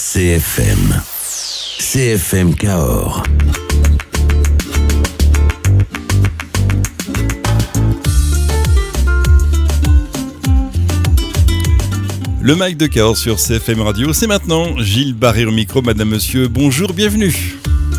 CFM. CFM Cahors. Le Mike de Cahors sur CFM Radio, c'est maintenant. Gilles Barré au micro, madame, monsieur, bonjour, bienvenue.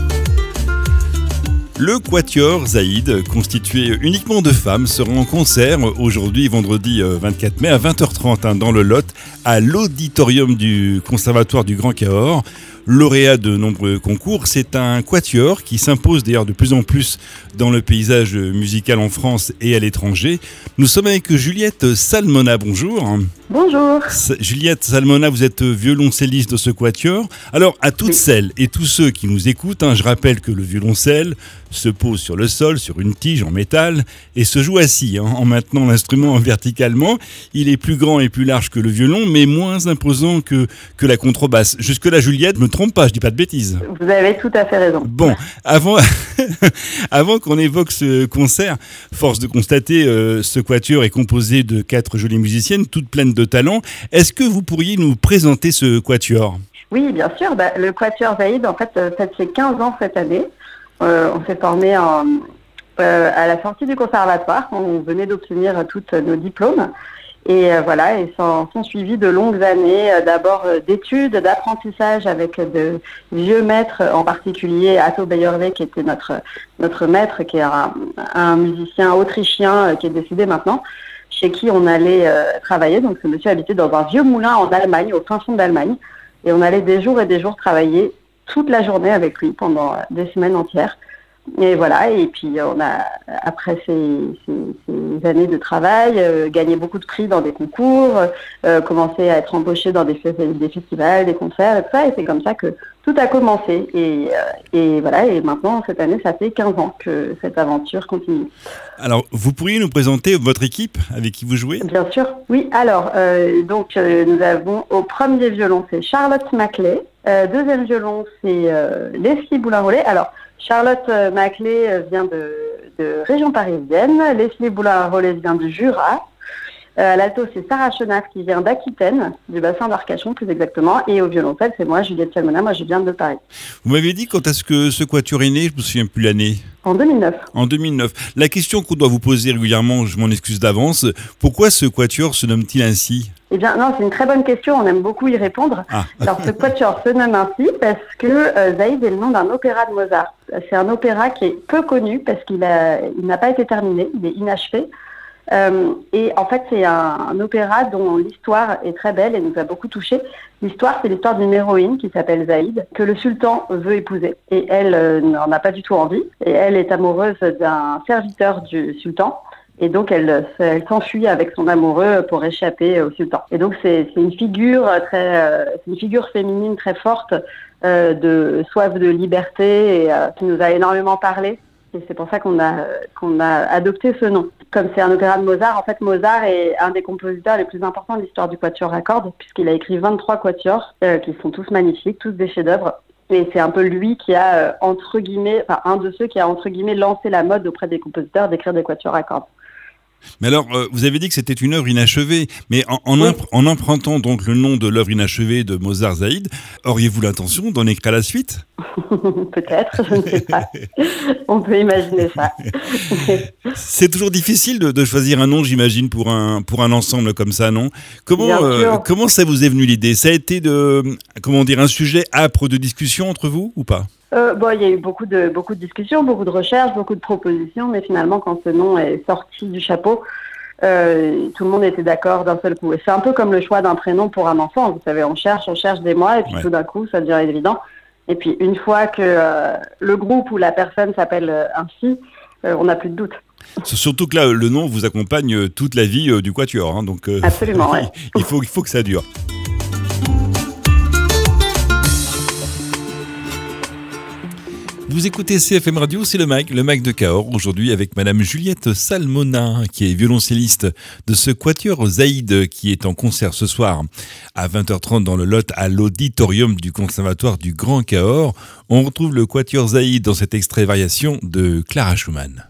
Le Quatuor Zaïd, constitué uniquement de femmes, sera en concert aujourd'hui, vendredi 24 mai à 20h30 dans le Lot, à l'auditorium du Conservatoire du Grand Cahors. Lauréat de nombreux concours, c'est un quatuor qui s'impose d'ailleurs de plus en plus dans le paysage musical en France et à l'étranger. Nous sommes avec Juliette Salmona, bonjour. Bonjour. Juliette Salmona, vous êtes violoncelliste de ce quatuor. Alors, à toutes celles et tous ceux qui nous écoutent, je rappelle que le violoncelle se pose sur le sol, sur une tige en métal, et se joue assis, en maintenant l'instrument verticalement. Il est plus grand et plus large que le violon, mais moins imposant que la contrebasse. Jusque-là, Juliette, je ne me trompe pas, je dis pas de bêtises. Vous avez tout à fait raison. Bon, avant qu'on évoque ce concert, force de constater, ce quatuor est composé de 4 jolies musiciennes, toutes pleines de talent. Est-ce que vous pourriez nous présenter ce quatuor ? Oui, bien sûr. Le Quatuor Zaïd, en fait, fête ses 15 ans cette année. On s'est formé à la sortie du conservatoire. On venait d'obtenir tous nos diplômes. Et voilà, et sont suivis de longues années, d'abord d'études, d'apprentissage avec de vieux maîtres, en particulier Atto Bejerve, qui était notre maître, qui est un musicien autrichien qui est décédé maintenant, chez qui on allait travailler. Donc ce monsieur habitait dans un vieux moulin en Allemagne, au fin fond d'Allemagne, et on allait des jours et des jours travailler toute la journée avec lui pendant des semaines entières. Et voilà, et puis on a, après ces années de travail, gagné beaucoup de prix dans des concours, commencé à être embauché dans des festivals, des concerts et tout ça, et c'est comme ça que tout a commencé. Et voilà, et maintenant, cette année, ça fait 15 ans que cette aventure continue. Alors, vous pourriez nous présenter votre équipe avec qui vous jouez ? Bien sûr, oui. Alors, nous avons au premier violon, c'est Charlotte Maclay. Deuxième violon, c'est Leslie Boulin-Rollet. Alors, Charlotte Maclay vient de région parisienne, Leslie Boulin-Rollet vient du Jura. À l'alto, c'est Sarah Chenaf qui vient d'Aquitaine, du bassin d'Arcachon plus exactement. Et au violoncelle, c'est moi, Juliette Salmona, moi je viens de Paris. Vous m'avez dit quand est-ce que ce quatuor est né ? Je ne me souviens plus l'année. En 2009. En 2009. La question qu'on doit vous poser régulièrement, je m'en excuse d'avance, pourquoi ce quatuor se nomme-t-il ainsi ? Eh bien, non, c'est une très bonne question, on aime beaucoup y répondre. Alors, ce quatuor se nomme ainsi parce que Zaïd est le nom d'un opéra de Mozart. C'est un opéra qui est peu connu parce qu'il n'a pas été terminé, il est inachevé. Et en fait, c'est un opéra dont l'histoire est très belle et nous a beaucoup touchés. L'histoire, c'est l'histoire d'une héroïne qui s'appelle Zaïd, que le sultan veut épouser. Et elle n'en a pas du tout envie. Et elle est amoureuse d'un serviteur du sultan. Et donc, elle s'enfuit avec son amoureux pour échapper au sultan. Et donc, c'est une figure c'est une figure féminine très forte, de soif de liberté et qui nous a énormément parlé. Et c'est pour ça qu'on a adopté ce nom. Comme c'est un opéra de Mozart, en fait, Mozart est un des compositeurs les plus importants de l'histoire du quatuor à cordes, puisqu'il a écrit 23 quatuors, qui sont tous magnifiques, tous des chefs-d'œuvre. Et c'est un peu lui qui a, un de ceux qui a, entre guillemets, lancé la mode auprès des compositeurs d'écrire des quatuors à cordes. Mais alors, vous avez dit que c'était une œuvre inachevée, mais en empruntant donc le nom de l'œuvre inachevée de Mozart Zaïd, auriez-vous l'intention d'en écrire la suite ? Peut-être, je ne sais pas. On peut imaginer ça. C'est toujours difficile de choisir un nom, j'imagine, pour un ensemble comme ça, non ? Comment ça vous est venu l'idée ? Ça a été un sujet âpre de discussion entre vous ou pas ? Il y a eu beaucoup de discussions, beaucoup de recherches, beaucoup de propositions, mais finalement, quand ce nom est sorti du chapeau, tout le monde était d'accord d'un seul coup. Et c'est un peu comme le choix d'un prénom pour un enfant. Vous savez, on cherche des mois, et puis tout d'un coup, ça devient évident. Et puis, une fois que le groupe ou la personne s'appelle ainsi, on n'a plus de doute. Surtout que là, le nom vous accompagne toute la vie du quatuor. Donc, absolument, ouais. il faut que ça dure. Vous écoutez CFM Radio, c'est le Mike de Cahors, aujourd'hui avec madame Juliette Salmona, qui est violoncelliste de ce quatuor Zaïd, qui est en concert ce soir à 20h30 dans le Lot, à l'auditorium du Conservatoire du Grand Cahors. On retrouve le quatuor Zaïd dans cet extrait variation de Clara Schumann.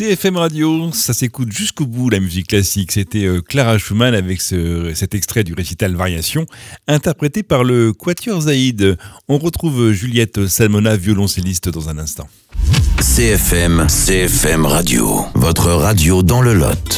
CFM Radio, ça s'écoute jusqu'au bout, la musique classique. C'était Clara Schumann avec cet extrait du récital Variation, interprété par le Quatuor Zaïd. On retrouve Juliette Salmona, violoncelliste, dans un instant. CFM Radio, votre radio dans le Lot.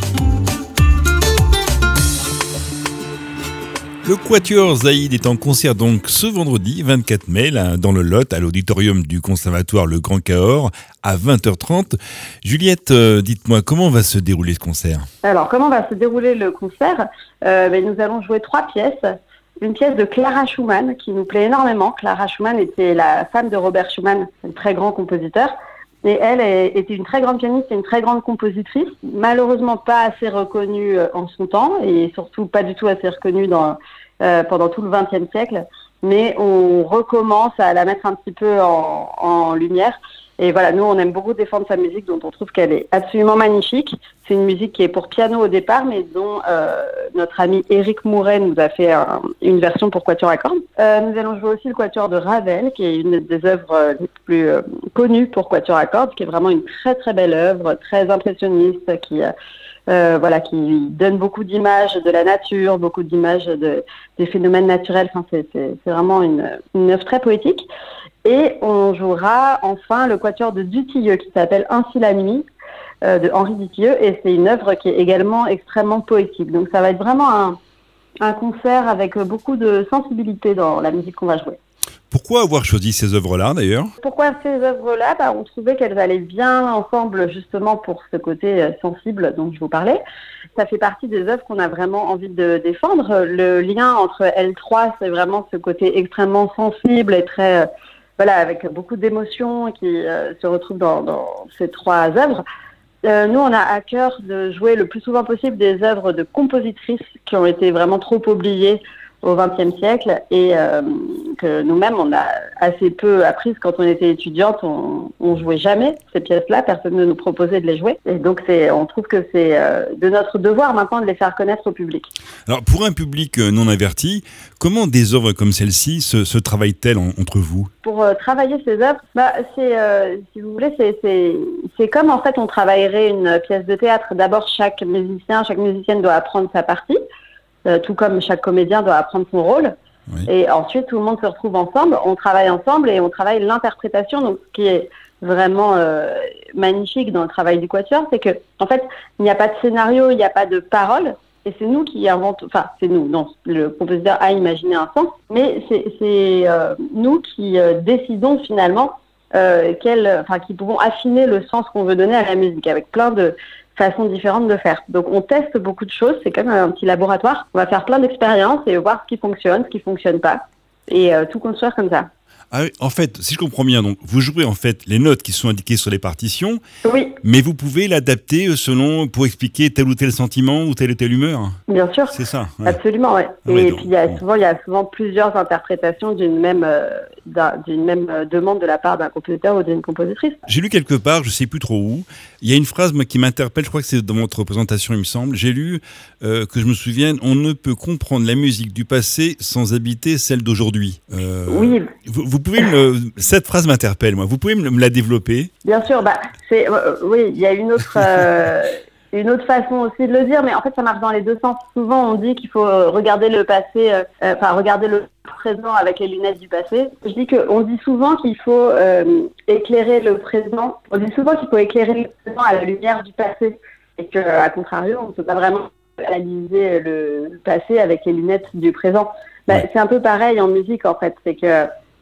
Le Quatuor Zaïd est en concert donc ce vendredi 24 mai là, dans le Lot à l'auditorium du Conservatoire Le Grand Cahors à 20h30. Juliette, dites-moi, comment va se dérouler ce concert ? Alors, comment va se dérouler le concert ? Nous allons jouer 3 pièces. Une pièce de Clara Schumann qui nous plaît énormément. Clara Schumann était la femme de Robert Schumann, un très grand compositeur. Et elle était une très grande pianiste et une très grande compositrice, malheureusement pas assez reconnue en son temps et surtout pas du tout assez reconnue pendant tout le XXe siècle. Mais on recommence à la mettre un petit peu en lumière. Et voilà, nous on aime beaucoup défendre sa musique dont on trouve qu'elle est absolument magnifique. C'est une musique qui est pour piano au départ, mais dont notre ami Éric Mouret nous a fait une version pour quatuor à cordes. Nous allons jouer aussi le quatuor de Ravel, qui est une des œuvres les plus connues pour quatuor à cordes, qui est vraiment une très très belle œuvre, très impressionniste, qui donne beaucoup d'images de la nature, beaucoup d'images des phénomènes naturels. Enfin, c'est vraiment une œuvre très poétique. Et on jouera enfin le quatuor de Dutilleux qui s'appelle Ainsi la nuit de Henri Dutilleux et c'est une œuvre qui est également extrêmement poétique. Donc ça va être vraiment un concert avec beaucoup de sensibilité dans la musique qu'on va jouer. Pourquoi avoir choisi ces œuvres-là d'ailleurs ? Pourquoi ces œuvres-là ? On trouvait qu'elles allaient bien ensemble justement pour ce côté sensible dont je vous parlais. Ça fait partie des œuvres qu'on a vraiment envie de défendre. Le lien entre L3, c'est vraiment ce côté extrêmement sensible et très... avec beaucoup d'émotions qui se retrouvent dans ces 3 œuvres. Nous, on a à cœur de jouer le plus souvent possible des œuvres de compositrices qui ont été vraiment trop oubliées au XXe siècle et que nous-mêmes, on a assez peu apprises quand on était étudiante. On jouait jamais ces pièces-là, personne ne nous proposait de les jouer. Et donc, on trouve que c'est de notre devoir maintenant de les faire connaître au public. Alors, pour un public non averti, comment des œuvres comme celle-ci se travaillent-elles entre vous ? Pour travailler ces œuvres, si vous voulez, c'est comme en fait on travaillerait une pièce de théâtre. D'abord, chaque musicienne doit apprendre sa partie. Tout comme chaque comédien doit apprendre son rôle. Oui. Et ensuite, tout le monde se retrouve ensemble, on travaille ensemble et on travaille l'interprétation. Donc, ce qui est vraiment magnifique dans le travail du quatuor, c'est que, en fait, il n'y a pas de scénario, il n'y a pas de parole. Et c'est nous qui inventons, enfin, c'est nous, non, le compositeur a imaginé un sens, mais c'est nous qui décidons finalement qui pouvons affiner le sens qu'on veut donner à la musique avec plein de façons différentes de faire. Donc on teste beaucoup de choses, c'est comme un petit laboratoire. On va faire plein d'expériences et voir ce qui fonctionne pas, et tout construire comme ça. Ah oui, en fait, si je comprends bien, donc vous jouez en fait les notes qui sont indiquées sur les partitions, oui. Mais vous pouvez l'adapter pour expliquer tel ou tel sentiment ou telle humeur. Bien sûr. C'est ça. Ouais. Absolument, ouais. Et puis il y a souvent plusieurs interprétations d'une même demande de la part d'un compositeur ou d'une compositrice. J'ai lu quelque part, je sais plus trop où, il y a une phrase qui m'interpelle, je crois que c'est dans votre représentation, il me semble. J'ai lu que je me souvienne, on ne peut comprendre la musique du passé sans habiter celle d'aujourd'hui. Oui. Vous pouvez cette phrase m'interpelle, moi. Vous pouvez me la développer ? Bien sûr, oui, il y a une autre façon aussi de le dire, mais en fait, ça marche dans les deux sens. Souvent, on dit qu'il faut regarder le passé, regarder le présent avec les lunettes du passé. Je dis qu'on dit souvent qu'il faut éclairer le présent. On dit souvent qu'il faut éclairer le présent à la lumière du passé, et qu'à contrario, on ne peut pas vraiment analyser le passé avec les lunettes du présent. C'est un peu pareil en musique, en fait. C'est que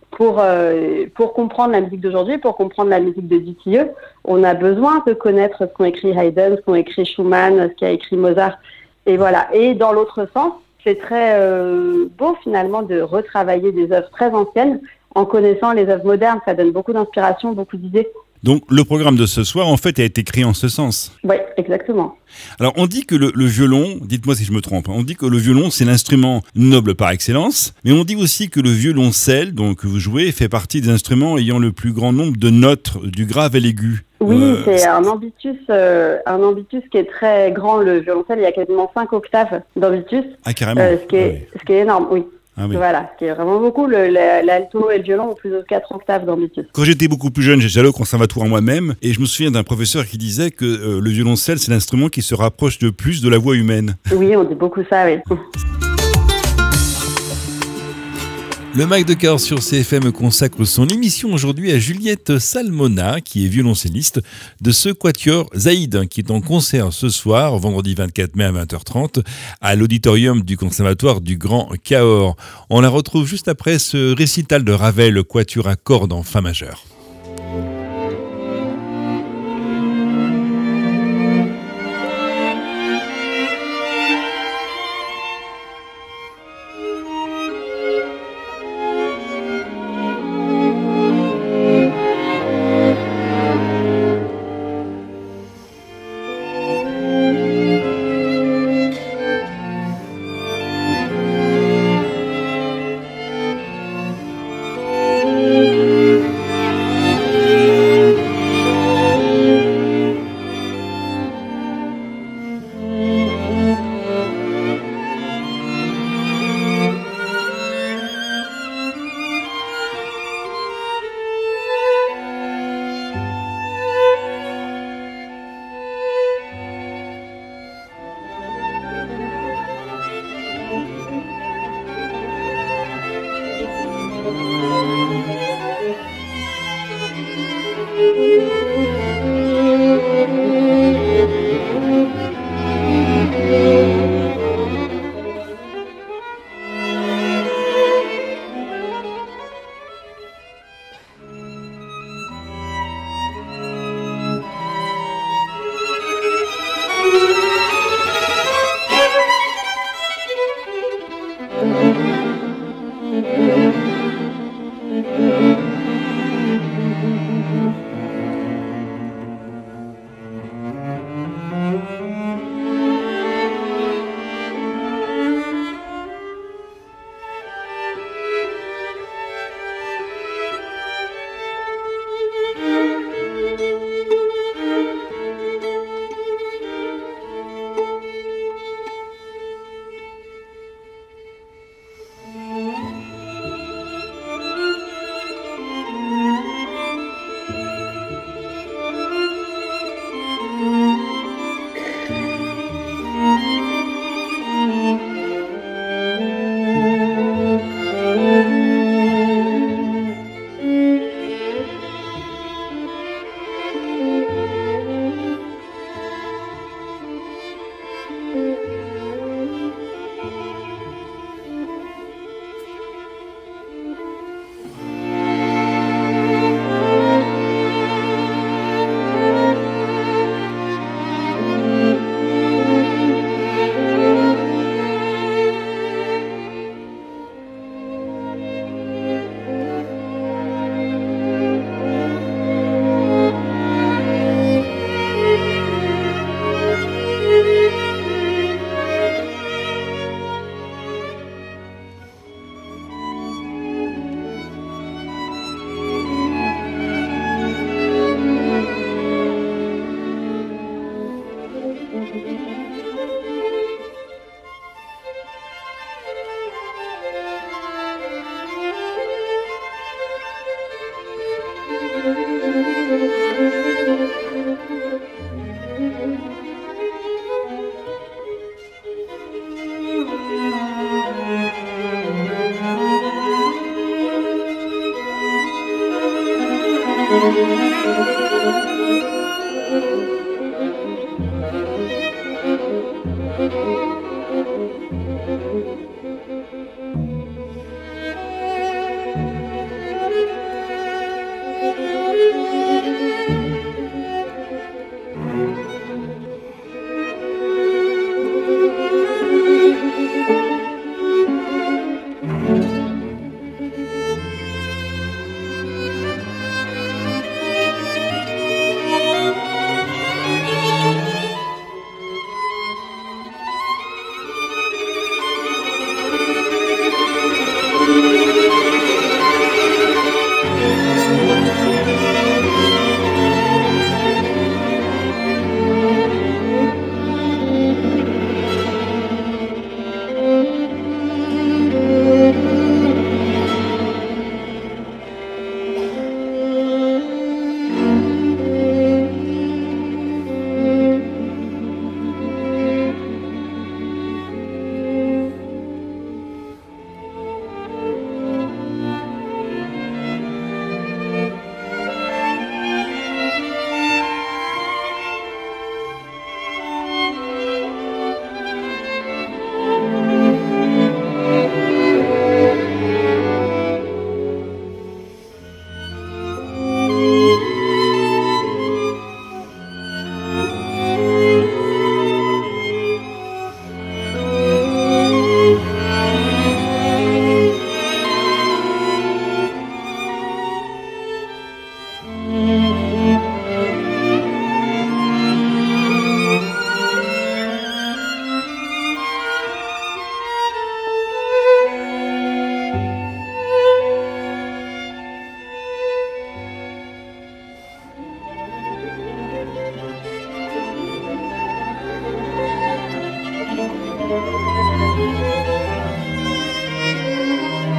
pour comprendre la musique d'aujourd'hui, pour comprendre la musique de Dutilleux, on a besoin de connaître ce qu'ont écrit Haydn, ce qu'ont écrit Schumann, ce qu'a écrit Mozart. Et voilà. Et dans l'autre sens, c'est très beau finalement de retravailler des œuvres très anciennes en connaissant les œuvres modernes. Ça donne beaucoup d'inspiration, beaucoup d'idées. Donc le programme de ce soir, en fait, a été créé en ce sens. Oui, exactement. Alors on dit que le violon, dites-moi si je me trompe, on dit que le violon c'est l'instrument noble par excellence, mais on dit aussi que le violoncelle, donc que vous jouez, fait partie des instruments ayant le plus grand nombre de notes, du grave à l'aigu. Oui, c'est un ambitus qui est très grand, le violoncelle. Il y a quasiment 5 octaves d'ambitus. Ah, carrément. Ce qui est énorme, oui. Ah oui. Voilà, ce qui est vraiment beaucoup. L'alto et le violon ont plus de 4 octaves d'amplitude. Quand j'étais beaucoup plus jeune, j'allais au conservatoire moi-même et je me souviens d'un professeur qui disait que le violoncelle, c'est l'instrument qui se rapproche le plus de la voix humaine. Oui, on dit beaucoup ça, oui. Le Mac de Cahors sur CFM consacre son émission aujourd'hui à Juliette Salmona, qui est violoncelliste de ce quatuor Zaïd, qui est en concert ce soir, vendredi 24 mai à 20h30, à l'auditorium du Conservatoire du Grand Cahors. On la retrouve juste après ce récital de Ravel, quatuor à cordes en fa majeur.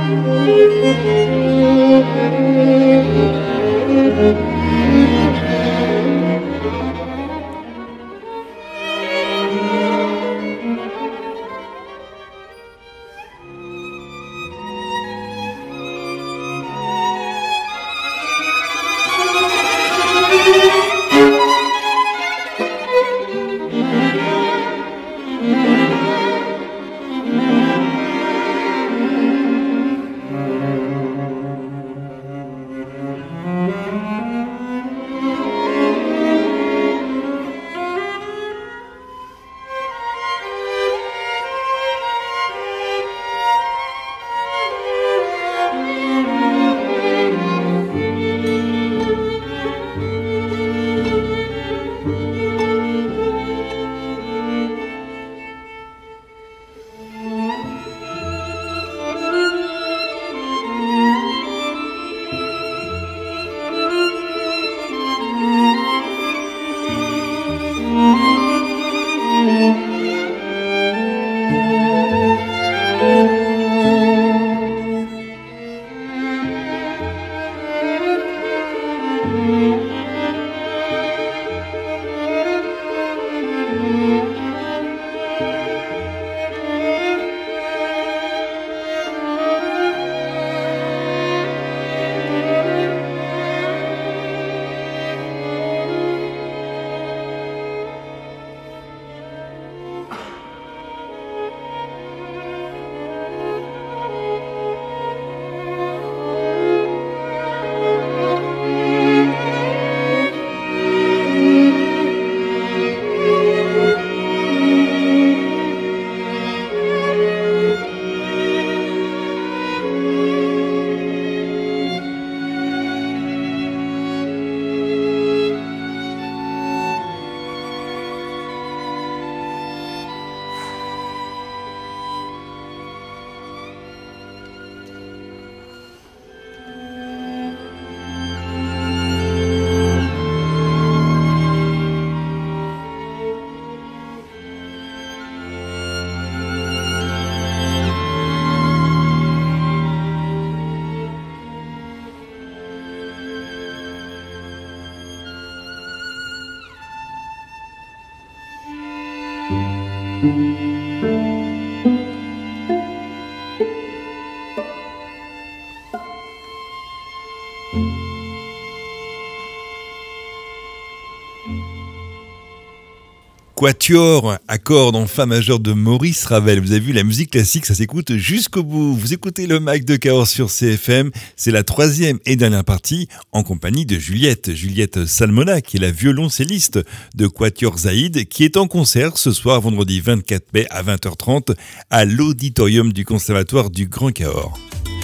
Quatuor à cordes en fa majeur de Maurice Ravel. Vous avez vu, la musique classique, ça s'écoute jusqu'au bout. Vous écoutez le Mag de Cahors sur CFM. C'est la troisième et dernière partie en compagnie de Juliette Salmona, qui est la violoncelliste de Quatuor Zaïd, qui est en concert ce soir, vendredi 24 mai à 20h30 à l'auditorium du Conservatoire du Grand Cahors.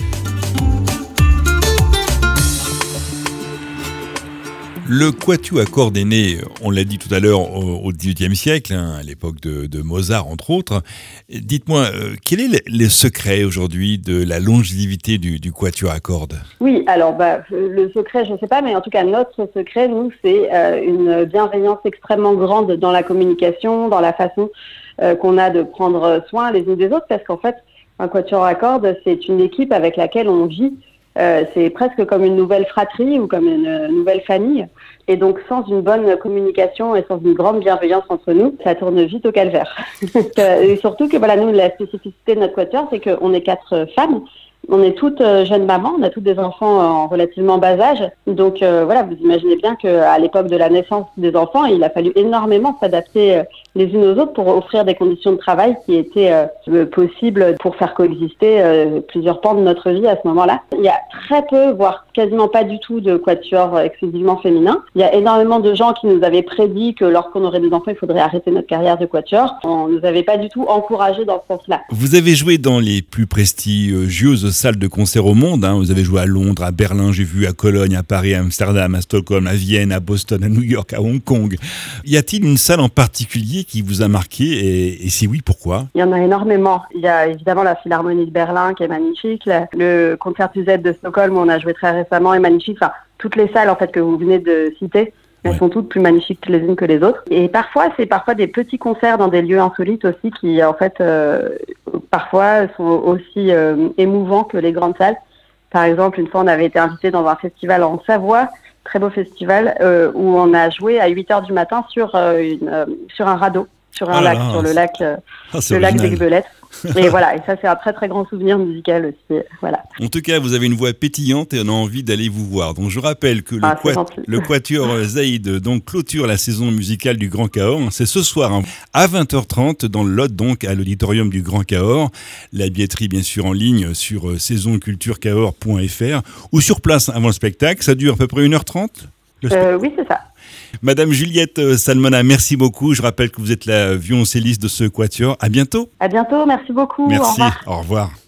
Le quatuor à cordes est né, on l'a dit tout à l'heure, au XVIIIe siècle, à l'époque de Mozart entre autres. Dites-moi, quel est le secret aujourd'hui de la longévité du quatuor à cordes ? Oui, alors le secret, je ne sais pas, mais en tout cas notre secret, nous, c'est une bienveillance extrêmement grande dans la communication, dans la façon qu'on a de prendre soin les uns des autres, parce qu'en fait, un quatuor à cordes, c'est une équipe avec laquelle on vit. C'est presque comme une nouvelle fratrie ou comme une nouvelle famille. Et donc, sans une bonne communication et sans une grande bienveillance entre nous, ça tourne vite au calvaire. Et surtout que, voilà, nous, la spécificité de notre quatuor, c'est qu'on est 4 femmes. On est toutes jeunes mamans, on a toutes des enfants en relativement bas âge. Donc, voilà, vous imaginez bien qu'à l'époque de la naissance des enfants, il a fallu énormément s'adapter les unes aux autres pour offrir des conditions de travail qui étaient possibles pour faire coexister plusieurs pans de notre vie à ce moment-là. Il y a très peu, voire quasiment pas du tout de quatuor exclusivement féminin. Il y a énormément de gens qui nous avaient prédit que lorsqu'on aurait des enfants, il faudrait arrêter notre carrière de quatuor. On nous avait pas du tout encouragé dans ce sens-là. Vous avez joué dans les plus prestigieuses salles de concert au monde. Vous avez joué à Londres, à Berlin, j'ai vu à Cologne, à Paris, à Amsterdam, à Stockholm, à Vienne, à Boston, à New York, à Hong Kong. Y a-t-il une salle en particulier qui vous a marqué et si oui, pourquoi ? Il y en a énormément. Il y a évidemment la Philharmonie de Berlin qui est magnifique. Le Concerthuset de Stockholm où on a joué très récemment est magnifique. Enfin, toutes les salles en fait que vous venez de citer Elles sont toutes plus magnifiques les unes que les autres. Et parfois, c'est des petits concerts dans des lieux insolites aussi qui, en fait, parfois sont aussi émouvants que les grandes salles. Par exemple, une fois, on avait été invité dans un festival en Savoie, très beau festival, où on a joué à 8h du matin sur un radeau, sur un lac, sur le lac d'Aiguebelette. Et voilà, et ça c'est un très très grand souvenir musical aussi. Voilà. En tout cas, vous avez une voix pétillante et on a envie d'aller vous voir. Donc je rappelle que le Quatuor Zaïd donc clôture la saison musicale du Grand Cahors. C'est ce soir à 20h30 dans le Lot, donc à l'auditorium du Grand Cahors. La billetterie bien sûr en ligne sur saisonculturecahors.fr ou sur place avant le spectacle. Ça dure à peu près 1h30 oui, c'est ça. Madame Juliette Salmona, merci beaucoup. Je rappelle que vous êtes la violoncelliste de ce quatuor. À bientôt. À bientôt, merci beaucoup. Merci, au revoir. Au revoir.